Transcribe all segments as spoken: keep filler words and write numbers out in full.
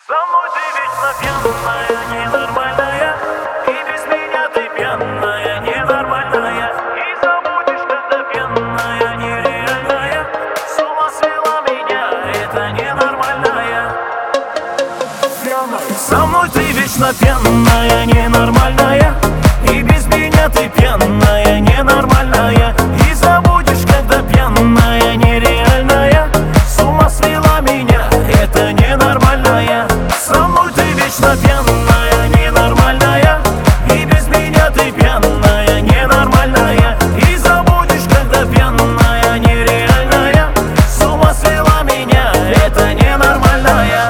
Со мной ты вечно пьяная, ненормальная, и без меня ты пьяная, ненормальная. И забудешь, когда пьяная, нереальная. С ума свела меня, это ненормальная. Со мной ты вечно пьяная, ненормальная, и без меня ты пьяная, ненормальная. И забудешь, когда пьяная, нереальная. С ума свела меня, это ненормальная. Со мной ты вечно пьяная, ненормальная, и без меня ты пьяная, ненормальная. И забудешь, когда пьяная, нереальная. С ума свела меня, это ненормальная.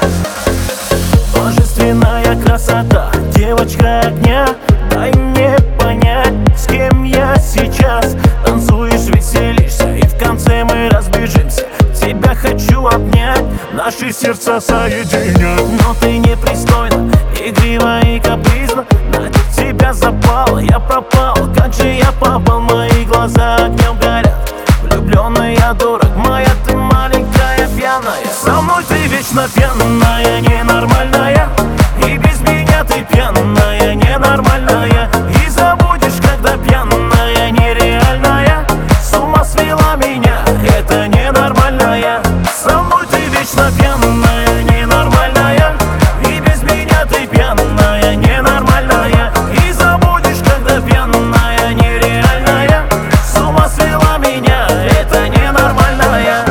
Божественная красота, девочка огня, дай мне понять, с кем я сейчас. Танцуешь, веселишься, и в конце мы разбежимся. Тебя хочу обнять, наши сердца соединят. Но ты непристойна, игрива и капризна. На тебя запал, я пропал, как же я попал. Мои глаза огнем горят, влюбленный я дурак. Моя ты маленькая пьяная. Со мной ты вечно пьяная, ненормальная, и без меня ты пьяная, ненормальная. И забудешь, когда пьяная, нереальная. С ума свела меня, это ненормальная. Со мной ты вечно пьяная, ненормальная, и без меня ты пьяная, ненормальная. И забудешь, когда пьяная, нереальная. С ума свела меня, это ненормальная.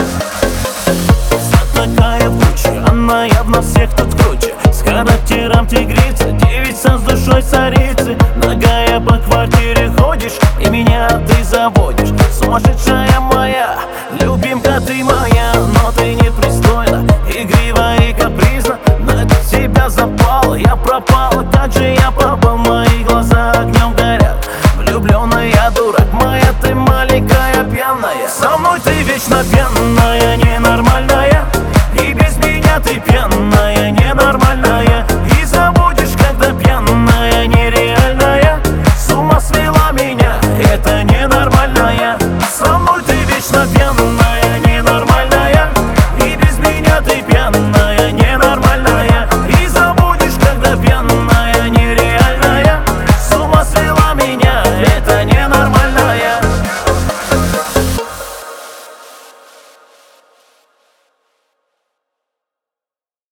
Вся такая вкучая, она явно всех тут круче. С характером тигрицы, девица с душой царицы. Ногая по квартире ходишь, и меня ты заводишь. Сумасшедшая моя, любимка ты моя. Но ты непристойна, игрива и капризна. На тебя запал, я пропал, как же я попал. Мои глаза огнем горят, влюбленный я дурак. Моя ты маленькая пьяная. Со мной ты вечно пьяная, ненормальная,